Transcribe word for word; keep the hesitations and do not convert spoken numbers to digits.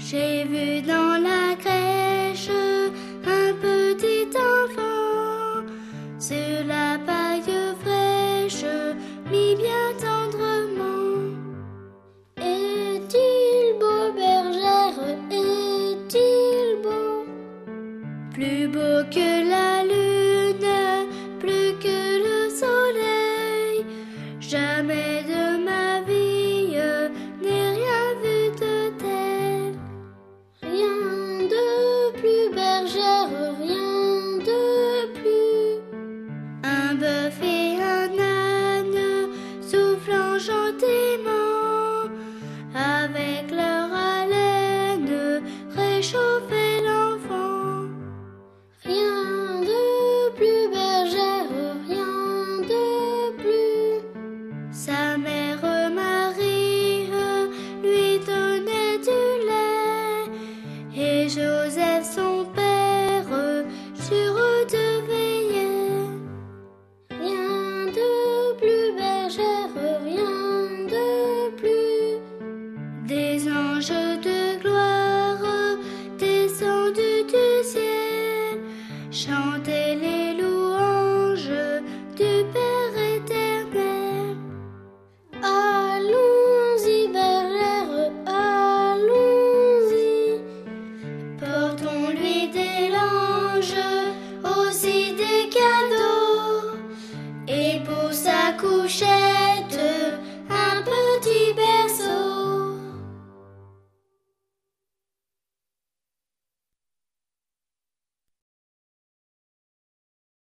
J'ai vu dans la crèche un petit enfant sur la paille fraîche, mis bien tendrement. Est-il beau, bergère, est-il beau? Plus beau que la